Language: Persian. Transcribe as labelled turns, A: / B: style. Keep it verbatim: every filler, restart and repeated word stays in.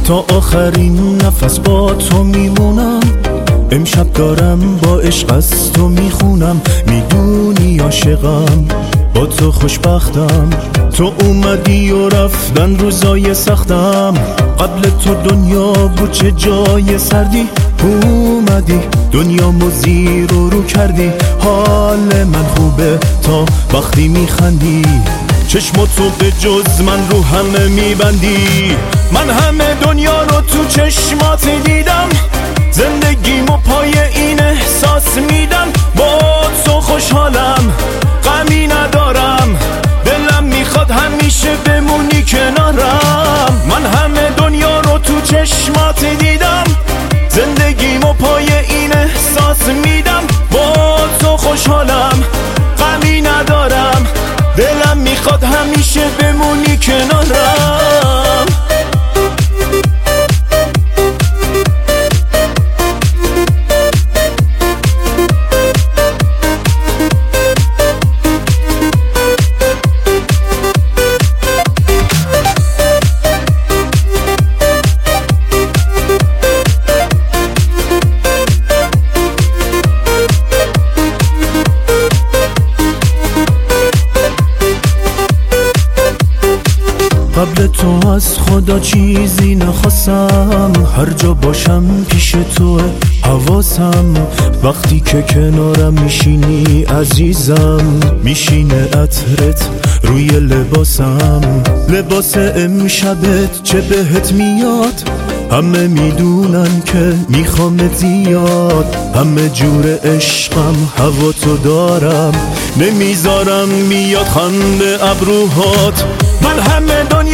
A: تا آخرین نفس با تو میمونم. امشب دارم با عشق از تو میخونم، میدونی عاشقم با تو خوشبختم. تو اومدی و رفتن روزای سختم، قبل تو دنیا بود چه جای سردی. اومدی دنیامو زیر و رو کردی، حال من خوبه تا وقتی میخندی. چشماتو به جز من رو همه میبندی، من همه دنیا رو تو چشمات دیدم. زندگیمو پای این احساس میدم، با تو خوشحالم غمی ندارم. دلم میخواد همیشه بمونی کنارم، من همه دنیا رو تو چشمات دیدم. زندگیمو پای این احساس میدم، با تو خوشحالم غمی ندارم. دلم میخواد همیشه بمونی کنارم. قبل تو از خدا چیزی نخواستم، هر جا باشم پیش تو حواسم. وقتی که کنارم میشینی عزیزم، میشینه عطرت روی لباسم. لباس امشبت چه بهت میاد، همه میدونن که میخوامت زیاد. همه جور عشقم هوا تو دارم، نمیذارم میاد خنده ابروهات. من همه دنیا